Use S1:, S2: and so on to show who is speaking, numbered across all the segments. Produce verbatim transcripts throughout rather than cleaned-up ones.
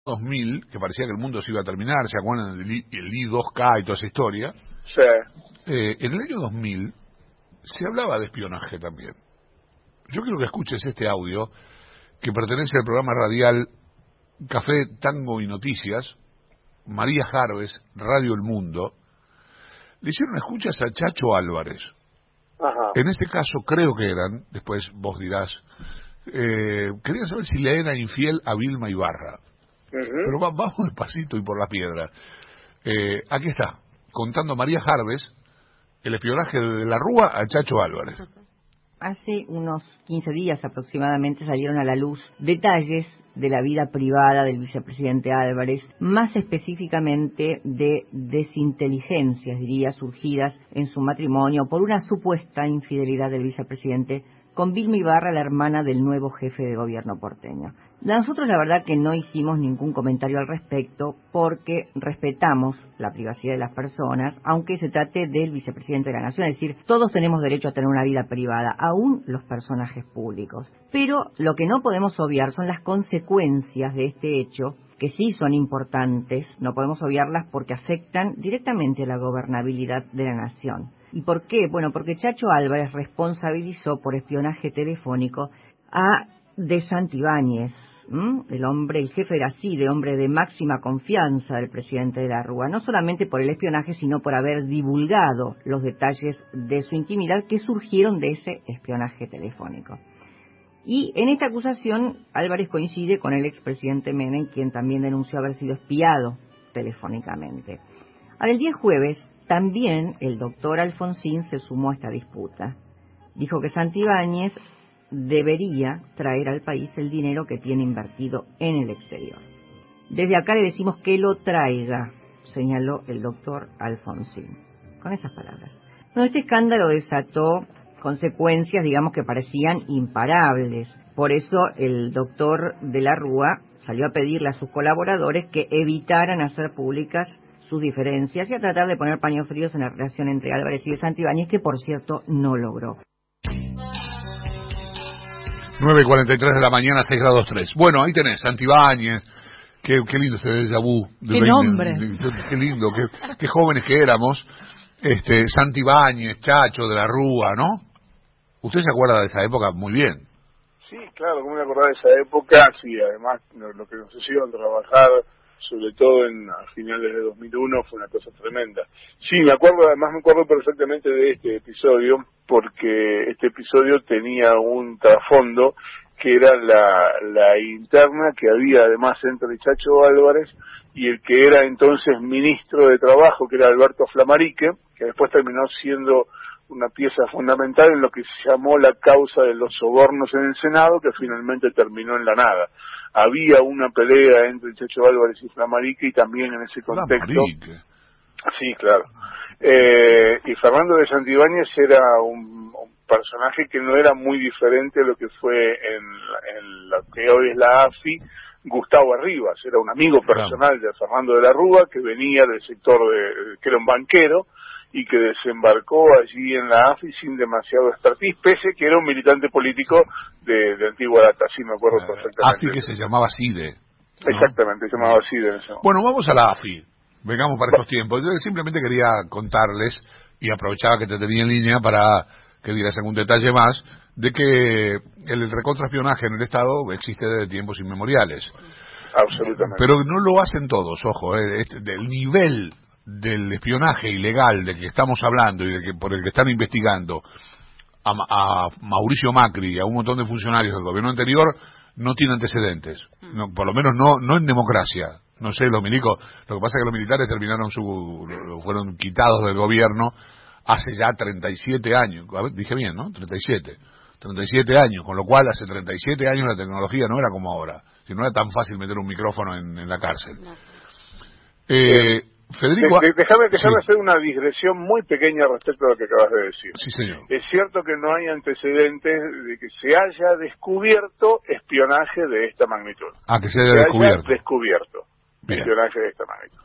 S1: dos mil, que parecía que el mundo se iba a terminar, ¿se acuerdan del I, el I dos K y toda esa historia?
S2: Sí.
S1: Eh, en el año dos mil se hablaba de espionaje también. Yo quiero que escuches este audio que pertenece al programa radial Café, Tango y Noticias, María Jarves, Radio El Mundo. Le hicieron escuchas a Chacho Álvarez.
S2: Ajá.
S1: En este caso creo que eran, después vos dirás, eh, quería saber si le era infiel a Vilma Ibarra.
S2: Uh-huh.
S1: Pero va, vamos despacito y por la piedra. Eh, aquí está, contando María Jarves el espionaje de la Rúa a Chacho Álvarez.
S3: Hace unos quince días aproximadamente salieron a la luz detalles de la vida privada del vicepresidente Álvarez, más específicamente de desinteligencias, diría, surgidas en su matrimonio por una supuesta infidelidad del vicepresidente con Vilma Ibarra, la hermana del nuevo jefe de gobierno porteño. Nosotros la verdad que no hicimos ningún comentario al respecto porque respetamos la privacidad de las personas, aunque se trate del vicepresidente de la Nación, es decir, todos tenemos derecho a tener una vida privada, aún los personajes públicos. Pero lo que no podemos obviar son las consecuencias de este hecho, que sí son importantes, no podemos obviarlas porque afectan directamente a la gobernabilidad de la Nación. ¿Y por qué? Bueno, porque Chacho Álvarez responsabilizó por espionaje telefónico a De Santibáñez, ¿m? el hombre, el jefe era así, de hombre de máxima confianza del presidente de la Rúa, no solamente por el espionaje, sino por haber divulgado los detalles de su intimidad que surgieron de ese espionaje telefónico. Y en esta acusación, Álvarez coincide con el expresidente Menem, quien también denunció haber sido espiado telefónicamente. Ahora, el día jueves, también el doctor Alfonsín se sumó a esta disputa. Dijo que Santibáñez debería traer al país el dinero que tiene invertido en el exterior. Desde acá le decimos que lo traiga, señaló el doctor Alfonsín, con esas palabras. Bueno, este escándalo desató consecuencias, digamos, que parecían imparables. Por eso el doctor de la Rúa salió a pedirle a sus colaboradores que evitaran hacer públicas sus diferencias y a tratar de poner paños fríos en la relación entre Álvarez y de Santibáñez, que por cierto no logró.
S1: nueve y cuarenta y tres de la mañana, seis grados tres. Bueno, ahí tenés, Santibáñez. Qué, qué lindo ese déjà vu. De
S4: qué
S1: veinte,
S4: nombre.
S1: De, de, qué lindo, qué, qué jóvenes que éramos. Este, Santibáñez, Chacho de la Rúa, ¿no? ¿Usted se acuerda de esa época? Muy bien.
S2: Sí, claro, como me acordaba de esa época, sí, además lo, lo que nos hicieron trabajar, sobre todo en a finales de dos mil uno, fue una cosa tremenda. Sí, me acuerdo, además me acuerdo perfectamente de este episodio, porque este episodio tenía un trasfondo que era la, la interna que había además entre Chacho Álvarez y el que era entonces ministro de Trabajo, que era Alberto Flamarique, que después terminó siendo una pieza fundamental en lo que se llamó la causa de los sobornos en el Senado, que finalmente terminó en la nada. Había una pelea entre Chacho Álvarez y Flamarique, y también en ese contexto...
S1: Flamarique. Sí,
S2: claro. Eh, y Fernando de Santibáñez era un, un personaje que no era muy diferente a lo que fue en, en lo que hoy es la A F I, Gustavo Arribas. Era un amigo personal de Fernando de la Rúa, que venía del sector de... que era un banquero, y que desembarcó allí en la A F I sin demasiado expertise, pese que era un militante político de, de antigua data, sí me acuerdo uh, perfectamente.
S1: AFI que se llamaba CIDE, ¿no?
S2: Exactamente, se llamaba CIDE en ese momento.
S1: Bueno, vamos a la A F I, vengamos para estos tiempos. Yo simplemente quería contarles, y aprovechaba que te tenía en línea para que dieras algún detalle más, de que el recontraespionaje en el Estado existe desde tiempos inmemoriales.
S2: Absolutamente.
S1: Pero no lo hacen todos, ojo, eh, este, del nivel del espionaje ilegal del que estamos hablando y del que por el que están investigando a, a Mauricio Macri y a un montón de funcionarios del gobierno anterior no tiene antecedentes, no, por lo menos no no en democracia. No sé, los milicos, lo que pasa es que los militares terminaron su fueron quitados del gobierno hace ya treinta y siete años, a ver, dije bien, ¿no? treinta y siete treinta y siete años, con lo cual hace treinta y siete años la tecnología no era como ahora, si no era tan fácil meter un micrófono en, en la cárcel. Eh, Federico,
S2: de, de, déjame, déjame
S1: sí.
S2: hacer una digresión muy pequeña respecto a lo que acabas de decir.
S1: Sí, señor.
S2: Es cierto que no hay antecedentes de que se haya descubierto espionaje de esta magnitud.
S1: Ah, que se haya
S2: se
S1: descubierto.
S2: Haya descubierto
S1: bien.
S2: espionaje de esta magnitud.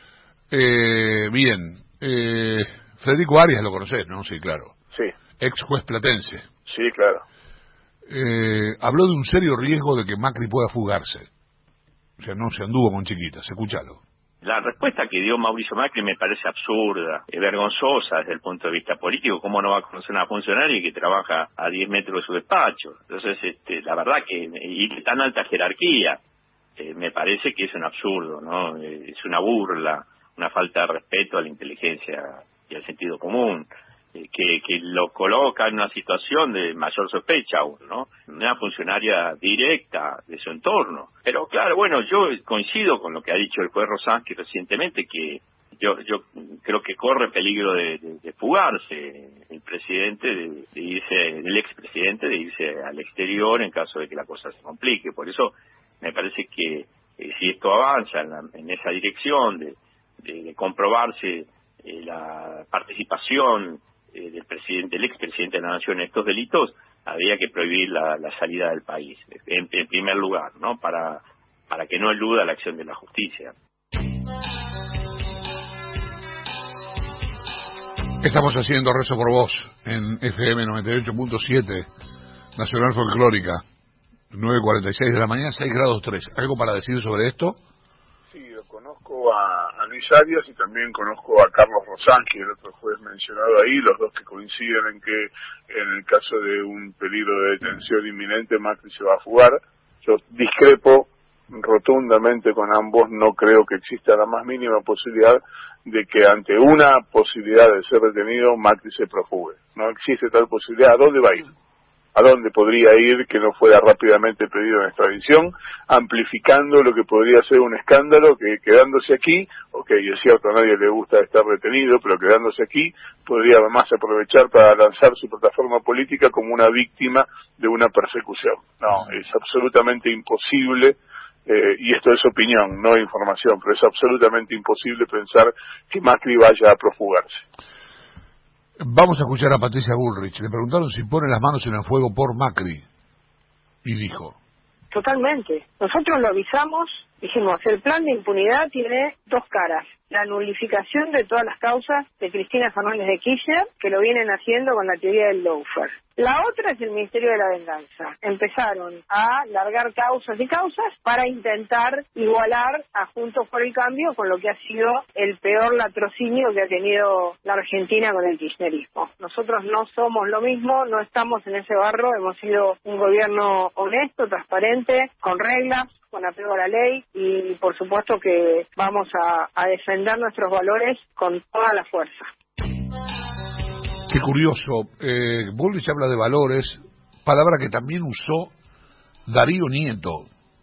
S1: Eh, bien. Eh, Federico Arias lo conocés, ¿no? Sí, claro.
S2: Sí.
S1: Ex juez platense.
S2: Sí, claro.
S1: Eh, habló de un serio riesgo de que Macri pueda fugarse. O sea, no se anduvo con chiquitas, escúchalo.
S4: La respuesta que dio Mauricio Macri me parece absurda, vergonzosa desde el punto de vista político. ¿Cómo no va a conocer a una funcionaria que trabaja a diez metros de su despacho? Entonces, este, la verdad que, y de tan alta jerarquía, eh, me parece que es un absurdo, ¿no? Eh, es una burla, una falta de respeto a la inteligencia y al sentido común, eh, que, que lo coloca en una situación de mayor sospecha aún, ¿no? Una funcionaria directa de su entorno. Pero claro, bueno, yo coincido con lo que ha dicho el juez Rosansky recientemente, que yo yo creo que corre peligro de, de, de fugarse el presidente, de, de irse, el expresidente, de irse al exterior en caso de que la cosa se complique. Por eso me parece que eh, si esto avanza en, la, en esa dirección de, de, de comprobarse eh, la participación eh, del presidente, del expresidente de la Nación en estos delitos, habría que prohibir la, la salida del país, en, en primer lugar, ¿no? Para, para que no eluda la acción de la justicia.
S1: Estamos haciendo Rezo por Vos en F M noventa y ocho punto siete, Nacional Folclórica, nueve cuarenta y seis de la mañana, seis grados tres. ¿Algo para decir sobre esto?
S2: Sí, lo conozco a, a Luis Arias y también conozco a Carlos Rosansky, el otro juez mencionado ahí, los dos que coinciden en que en el caso de un peligro de detención inminente Macri se va a fugar. Yo discrepo rotundamente con ambos, no creo que exista la más mínima posibilidad de que ante una posibilidad de ser detenido Macri se profugue. No existe tal posibilidad. ¿A dónde va a ir? ¿A dónde podría ir que no fuera rápidamente pedido en extradición, amplificando lo que podría ser un escándalo que quedándose aquí, ok, es cierto, a nadie le gusta estar retenido, pero quedándose aquí podría además aprovechar para lanzar su plataforma política como una víctima de una persecución? No, es absolutamente imposible, eh, y esto es opinión, no información, pero es absolutamente imposible pensar que Macri vaya a profugarse.
S1: Vamos a escuchar a Patricia Bullrich. Le preguntaron si pone las manos en el fuego por Macri. Y dijo:
S5: totalmente. Nosotros lo avisamos, dijimos, el plan de impunidad tiene dos caras. La nulificación de todas las causas de Cristina Fernández de Kirchner, que lo vienen haciendo con la teoría del lawfare. La otra es el Ministerio de la Venganza. Empezaron a largar causas y causas para intentar igualar a Juntos por el Cambio con lo que ha sido el peor latrocinio que ha tenido la Argentina con el kirchnerismo. Nosotros no somos lo mismo, no estamos en ese barro, hemos sido un gobierno honesto, transparente, con reglas, con apego a la ley, y por supuesto que vamos a, a defender nuestros valores con toda la fuerza.
S1: Qué curioso, eh, Bullrich habla de valores, palabra que también usó Darío Nieto.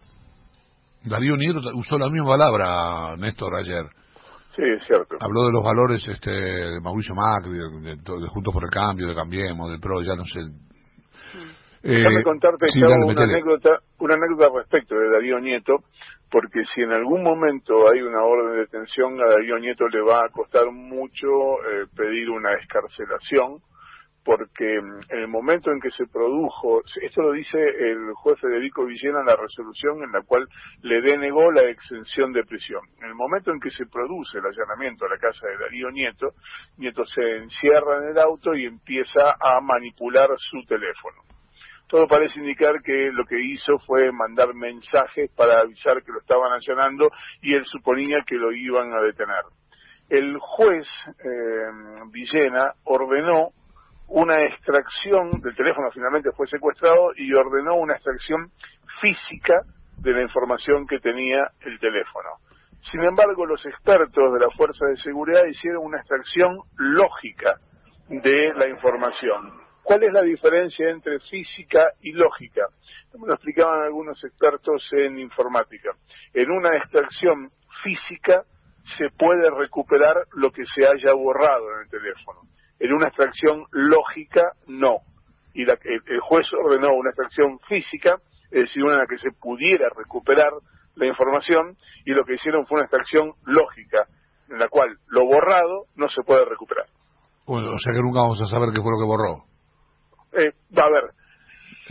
S1: Darío Nieto usó la misma palabra, Néstor, ayer.
S2: Sí, es cierto.
S1: Habló de los valores este, de Mauricio Macri, de, de, de Juntos por el Cambio, de Cambiemos, del P R O, ya no sé.
S2: Eh, Déjame contarte
S1: sí,
S2: dale,
S1: una
S2: metele. anécdota, una anécdota respecto de Darío Nieto, porque si en algún momento hay una orden de detención, a Darío Nieto le va a costar mucho eh, pedir una excarcelación, porque en el momento en que se produjo, esto lo dice el juez Federico Villena en la resolución en la cual le denegó la exención de prisión. En el momento en que se produce el allanamiento a la casa de Darío Nieto, Nieto se encierra en el auto y empieza a manipular su teléfono. Todo parece indicar que lo que hizo fue mandar mensajes para avisar que lo estaban allanando y él suponía que lo iban a detener. El juez eh, Villena ordenó una extracción del teléfono, finalmente fue secuestrado, y ordenó una extracción física de la información que tenía el teléfono. Sin embargo, los expertos de la Fuerza de Seguridad hicieron una extracción lógica de la información. ¿Cuál es la diferencia entre física y lógica? Me lo explicaban algunos expertos en informática. En una extracción física se puede recuperar lo que se haya borrado en el teléfono. En una extracción lógica, no. Y la, el, el juez ordenó una extracción física, es decir, una en la que se pudiera recuperar la información, y lo que hicieron fue una extracción lógica, en la cual lo borrado no se puede recuperar.
S1: Bueno, o sea que nunca vamos a saber qué fue lo que borró.
S2: Eh, va a ver,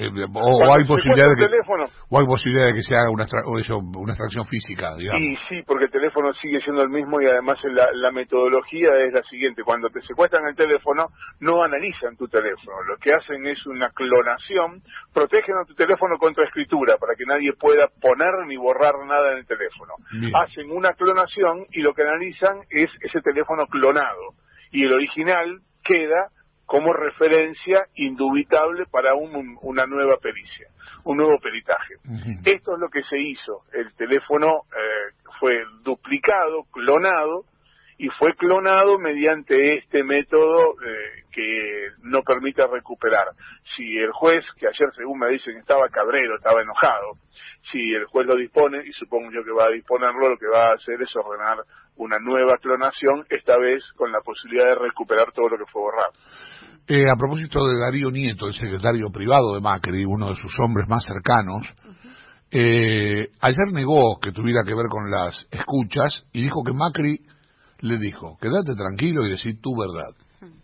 S1: Sí, o, o hay posibilidad de que teléfono, o hay posibilidad de que se haga una, o eso, una extracción física, digamos.
S2: Y sí, porque el teléfono sigue siendo el mismo y además la, la metodología es la siguiente: cuando te secuestran el teléfono no analizan tu teléfono, lo que hacen es una clonación, protegen a tu teléfono contra escritura para que nadie pueda poner ni borrar nada en el teléfono. Bien. Hacen una clonación y lo que analizan es ese teléfono clonado y el original queda como referencia indubitable para un, una nueva pericia, un nuevo peritaje. Uh-huh. Esto es lo que se hizo. El teléfono eh, fue duplicado, clonado, y fue clonado mediante este método eh, que no permite recuperar. Si el juez, que ayer según me dicen estaba cabrero, estaba enojado, si el juez lo dispone, y supongo yo que va a disponerlo, lo que va a hacer es ordenar una nueva clonación, esta vez con la posibilidad de recuperar todo lo que fue borrado.
S1: Eh, a propósito de Darío Nieto, el secretario privado de Macri, uno de sus hombres más cercanos, uh-huh. eh, ayer negó que tuviera que ver con las escuchas y dijo que Macri le dijo: quédate tranquilo y decí tu verdad.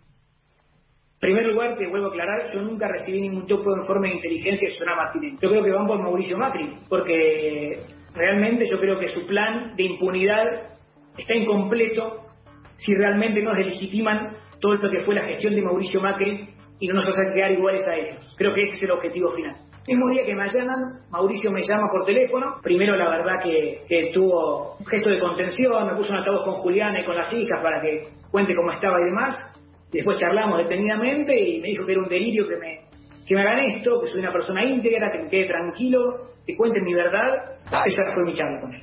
S6: En primer lugar, te vuelvo a aclarar, yo nunca recibí ningún tipo de informe de inteligencia de Susana Martínez. Yo creo que van por Mauricio Macri, porque realmente yo creo que su plan de impunidad está incompleto si realmente nos deslegitiman todo lo que fue la gestión de Mauricio Macri y no nos hacen quedar iguales a ellos. Creo que ese es el objetivo final. El mismo día que me allanan, Mauricio me llama por teléfono. Primero, la verdad que, que tuvo un gesto de contención, me puso un altavoz con Juliana y con las hijas para que cuente cómo estaba y demás. Después charlamos detenidamente y me dijo que era un delirio que me, que me hagan esto, que soy una persona íntegra, que me quede tranquilo, que cuenten mi verdad. Esa fue mi charla con él.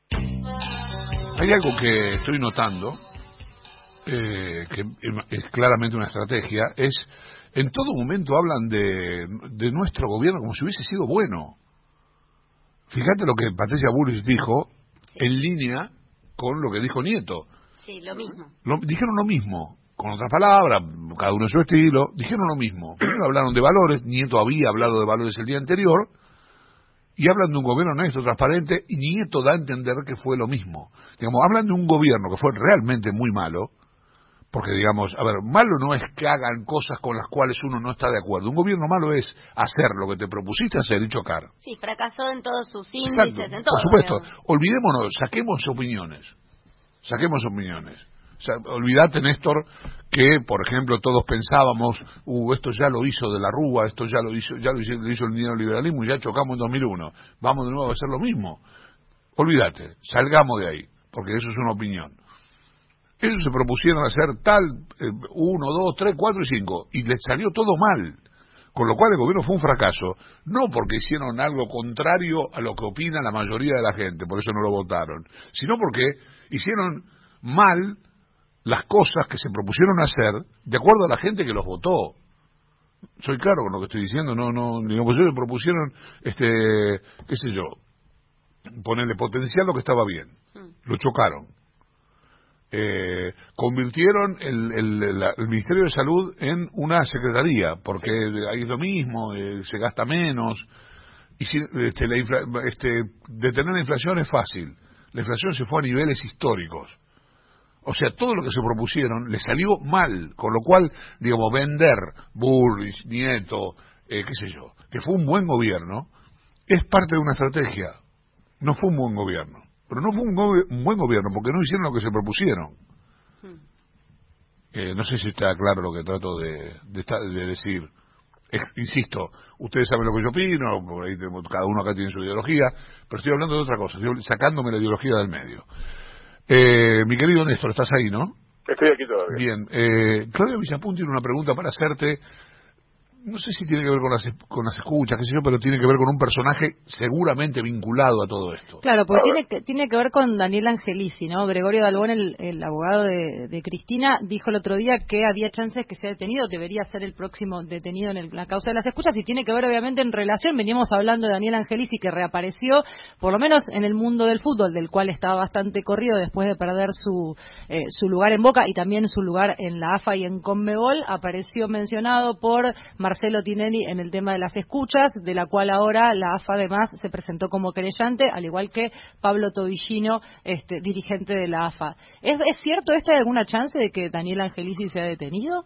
S1: Hay algo que estoy notando, eh, que es claramente una estrategia, es en todo momento hablan de, de nuestro gobierno como si hubiese sido bueno. Fíjate lo que Patricia Bullrich dijo, sí, en línea con lo que dijo Nieto.
S7: Sí, lo mismo.
S1: Lo, dijeron lo mismo, con otras palabras, cada uno en su estilo, dijeron lo mismo. Primero hablaron de valores, Nieto había hablado de valores el día anterior, y hablan de un gobierno honesto, transparente, y Nieto da a entender que fue lo mismo. Digamos, hablan de un gobierno que fue realmente muy malo, porque, digamos, a ver, malo no es que hagan cosas con las cuales uno no está de acuerdo. Un gobierno malo es hacer lo que te propusiste hacer y chocar.
S7: Sí, fracasó en todos sus índices, exacto, en todo.
S1: Por supuesto, digamos. Olvidémonos, saquemos opiniones, saquemos opiniones. O sea, olvídate, Néstor, que, por ejemplo, todos pensábamos, uh, esto ya lo hizo de la Rúa, esto ya lo hizo, ya lo hizo, lo hizo el neoliberalismo y ya chocamos en dos mil uno. Vamos de nuevo a hacer lo mismo. Olvídate, salgamos de ahí, porque eso es una opinión. Ellos se propusieron hacer tal, eh, uno, dos, tres, cuatro y cinco, y les salió todo mal. Con lo cual el gobierno fue un fracaso, no porque hicieron algo contrario a lo que opina la mayoría de la gente, por eso no lo votaron, sino porque hicieron mal las cosas que se propusieron hacer de acuerdo a la gente que los votó. Soy claro con lo que estoy diciendo, no, no, digamos, ellos propusieron, este, qué sé yo, ponerle potencial lo que estaba bien, lo chocaron. Eh, convirtieron el, el, el, el Ministerio de Salud en una secretaría, porque ahí es lo mismo, eh, se gasta menos, y si, este, la infla, este, detener la inflación es fácil. La inflación se fue a niveles históricos. O sea, todo lo que se propusieron le salió mal, con lo cual, digamos, vender Bullrich, Nieto, eh, qué sé yo, que fue un buen gobierno, es parte de una estrategia. No fue un buen gobierno. Pero no fue un, go- un buen gobierno, porque no hicieron lo que se propusieron. Hmm. Eh, no sé si está claro lo que trato de, de, esta, de decir. Es, insisto, ustedes saben lo que yo opino, por ahí tenemos, cada uno acá tiene su ideología, pero estoy hablando de otra cosa, estoy sacándome la ideología del medio. Eh, mi querido Néstor, ¿estás ahí, no?
S2: Estoy aquí todavía.
S1: Bien. Eh, Claudia Villapun tiene una pregunta para hacerte. No sé si tiene que ver con las, con las escuchas, qué sé yo, pero tiene que ver con un personaje seguramente vinculado a todo esto.
S8: Claro, porque tiene que, tiene que ver con Daniel Angelici, ¿no? Gregorio Dalbón, el, el abogado de, de Cristina, dijo el otro día que había chances que sea detenido, debería ser el próximo detenido en el, la causa de las escuchas, y tiene que ver obviamente en relación, veníamos hablando de Daniel Angelici, que reapareció, por lo menos en el mundo del fútbol, del cual estaba bastante corrido después de perder su, eh, su lugar en Boca y también su lugar en la A F A y en Conmebol, apareció mencionado por Marcelo Tinelli en el tema de las escuchas, de la cual ahora la A F A además se presentó como querellante, al igual que Pablo Tobillino, este, dirigente de la A F A. ¿Es, ¿Es cierto esto? ¿Hay alguna chance de que Daniel Angelici sea detenido?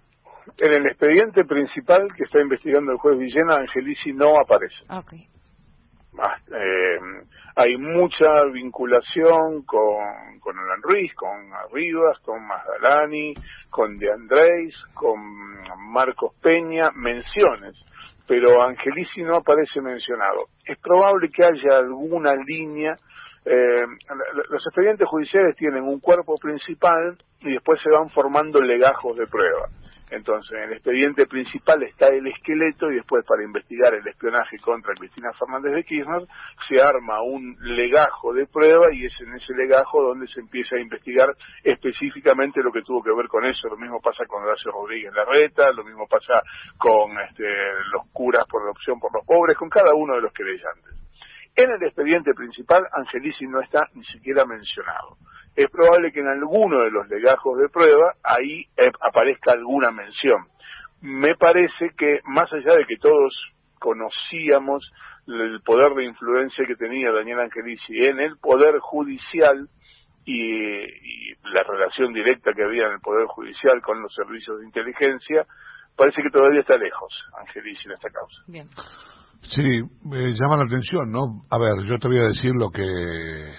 S2: en el expediente principal que está investigando el juez Villena, Angelici no aparece.
S8: Okay.
S2: Ah, eh, hay mucha vinculación con, con Alan Ruiz, con Arribas, con Magdalani, con De Andrés, con Marcos Peña, menciones, pero Angelici no aparece mencionado. Es probable que haya alguna línea. Eh, los expedientes judiciales tienen un cuerpo principal y después se van formando legajos de prueba. Entonces, en el expediente principal está el esqueleto y después, para investigar el espionaje contra Cristina Fernández de Kirchner, se arma un legajo de prueba y es en ese legajo donde se empieza a investigar específicamente lo que tuvo que ver con eso. Lo mismo pasa con Horacio Rodríguez Larreta, lo mismo pasa con este, los curas por adopción por los pobres, con cada uno de los querellantes. En el expediente principal, Angelici no está ni siquiera mencionado. Es probable que en alguno de los legajos de prueba ahí eh, aparezca alguna mención. Me parece que, más allá de que todos conocíamos el poder de influencia que tenía Daniel Angelici en el Poder Judicial y, y la relación directa que había en el Poder Judicial con los servicios de inteligencia, parece que todavía está lejos Angelici en esta causa.
S8: Bien.
S1: Sí, me llama la atención, ¿no? A ver, yo te voy a decir lo que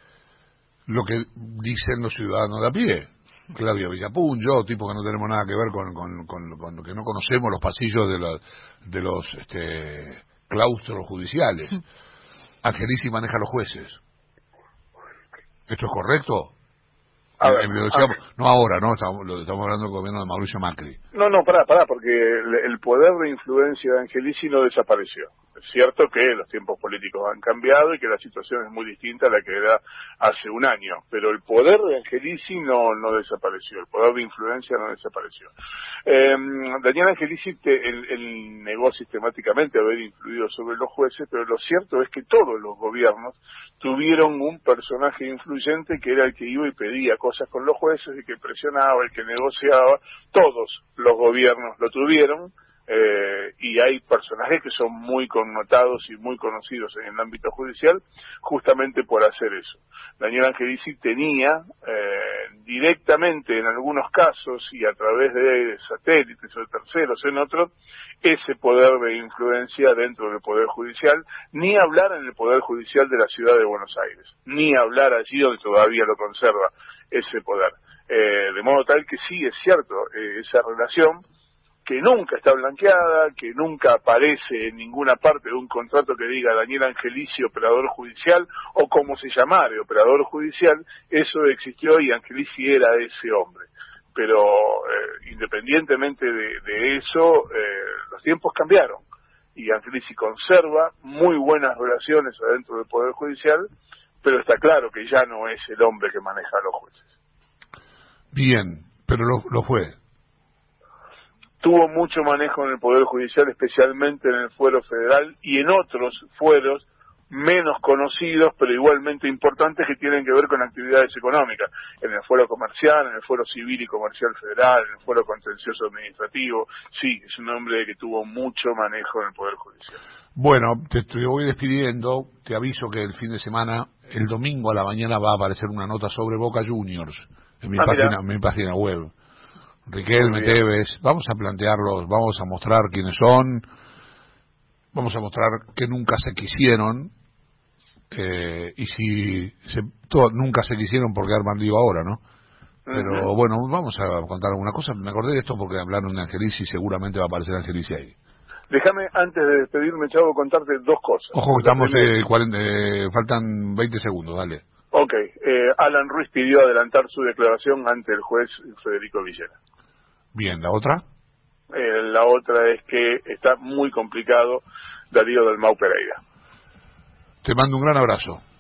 S1: lo que dicen los ciudadanos de a pie. Claudia Villapun, yo, tipo que no tenemos nada que ver con, con, con, con lo que no conocemos los pasillos de, la, de los este, claustros judiciales. Angelici maneja a los jueces. ¿Esto es correcto?
S2: A ver,
S1: en, en, decíamos, no ahora, ¿no? Estamos, lo, estamos hablando del gobierno de Mauricio Macri.
S2: No, no, pará, pará, porque el, el poder de influencia de Angelici no desapareció. Es cierto que los tiempos políticos han cambiado y que la situación es muy distinta a la que era hace un año, pero el poder de Angelici no no desapareció, el poder de influencia no desapareció. Eh, Daniel Angelici te, él, él negó sistemáticamente haber influido sobre los jueces, pero lo cierto es que todos los gobiernos tuvieron un personaje influyente que era el que iba y pedía cosas con los jueces, el que presionaba, el que negociaba. Todos los gobiernos lo tuvieron. Eh, y hay personajes que son muy connotados y muy conocidos en el ámbito judicial justamente por hacer eso. Daniel Angelici tenía eh, directamente en algunos casos y a través de satélites o de terceros en otros ese poder de influencia dentro del Poder Judicial, ni hablar en el Poder Judicial de la Ciudad de Buenos Aires, ni hablar allí donde todavía lo conserva ese poder. Eh, de modo tal que sí, es cierto, eh, esa relación que nunca está blanqueada, que nunca aparece en ninguna parte de un contrato que diga Daniel Angelici, operador judicial, o como se llamare, operador judicial, eso existió y Angelici era ese hombre. Pero eh, independientemente de, de eso, eh, los tiempos cambiaron, y Angelici conserva muy buenas relaciones adentro del Poder Judicial, pero está claro que ya no es el hombre que maneja a los jueces.
S1: Bien, pero lo, lo fue.
S2: Tuvo mucho manejo en el Poder Judicial, especialmente en el fuero federal y en otros fueros menos conocidos, pero igualmente importantes, que tienen que ver con actividades económicas. En el fuero comercial, en el fuero civil y comercial federal, en el fuero contencioso administrativo. Sí, es un hombre que tuvo mucho manejo en el Poder Judicial.
S1: Bueno, te, te voy despidiendo. Te aviso que el fin de semana, el domingo a la mañana, va a aparecer una nota sobre Boca Juniors en mi, ah, página, en mi página web. Riquelme, Tevez, vamos a plantearlos, vamos a mostrar quiénes son, vamos a mostrar que nunca se quisieron, eh, y si se, todo, nunca se quisieron porque arman lío ahora, ¿no? Pero uh-huh. Bueno, vamos a contar alguna cosa. Me acordé de esto porque hablaron de Angelici y seguramente va a aparecer Angelici ahí.
S2: Déjame, antes de despedirme, Chavo, contarte dos cosas.
S1: Ojo que estamos, eh, cuarenta, eh, faltan veinte segundos, dale.
S2: Ok, eh, Alan Ruiz pidió adelantar su declaración ante el juez Federico Villena.
S1: Bien, ¿la otra?
S2: Eh, la otra es que está muy complicado Darío Dalmau Pereira.
S1: Te mando un gran abrazo.